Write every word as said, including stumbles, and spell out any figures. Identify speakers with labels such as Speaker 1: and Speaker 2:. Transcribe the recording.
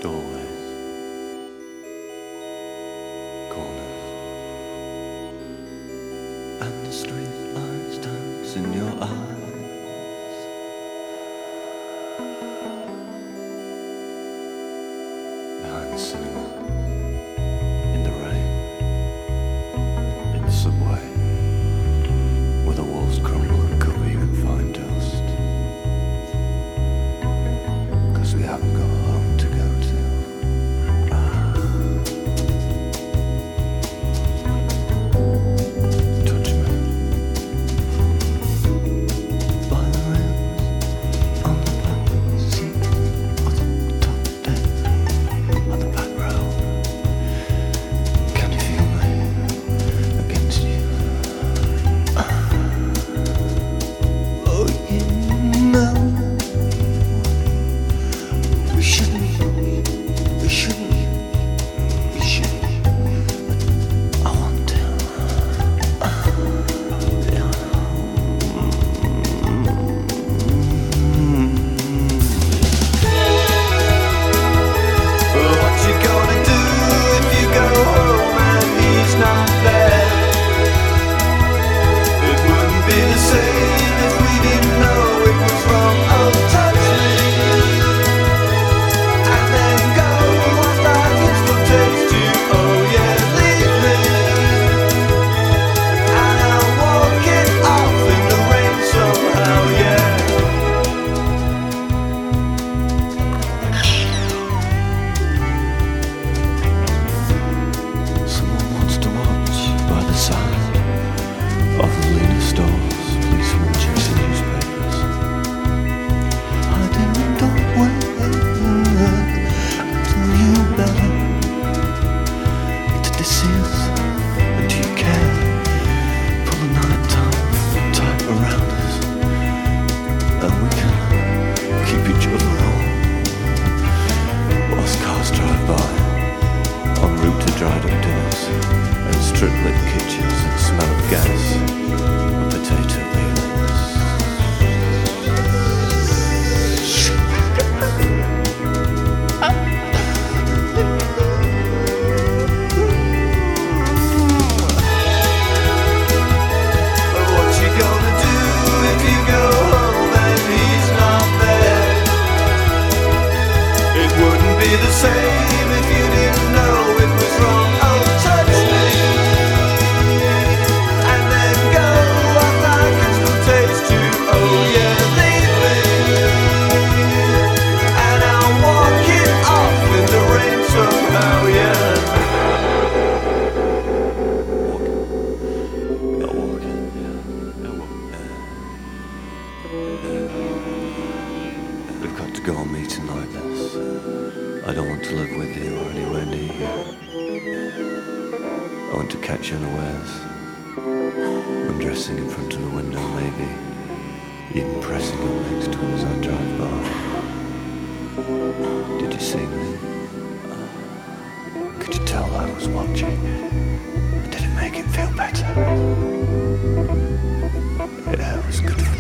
Speaker 1: doorways, corners, and the street lights dance in your eyes. Behind the cinema, in the rain, in the subway, where the walls crumble and cover you in fine dust. 'Cause we haven't got home to go to. Ah. Touch me. By the rails, on the back seat, on the top deck, on the back row. Can you feel me against you? Ah. Oh, you know. We shouldn't, we shouldn't, we shouldn't, I want to, yeah. Well, what you gonna do if you go home and he's not there? It wouldn't be the same if we didn't know it was wrong. Oh, touch me. Of the leaner stalls, policemen chasing newspapers, hiding in doorways until you better. It's odysseus, and do you care? Pull the night time tight around us, and we can keep each other warm whilst cars drive by, en route to dried up dinners and strip-lit kitchens that smell of gas and potato peelings. What you gonna do if you go home and he's not there? It wouldn't be the same if you didn't know it was wrong. Oh, touch me. And then go off like it's no taste to. Oh yeah, leave me. And I'll walk it off in the rain somehow, yeah. Walk it. I'll walk it, yeah. I'll walk it. We've got to go on meeting like this. I don't want to live with you or anywhere near you. I want to catch you unawares, undressing in front of the window, maybe even pressing up next to it as I drive by. Did you see me? Could you tell I was watching? Did it make it feel better? Yeah, it was good fun.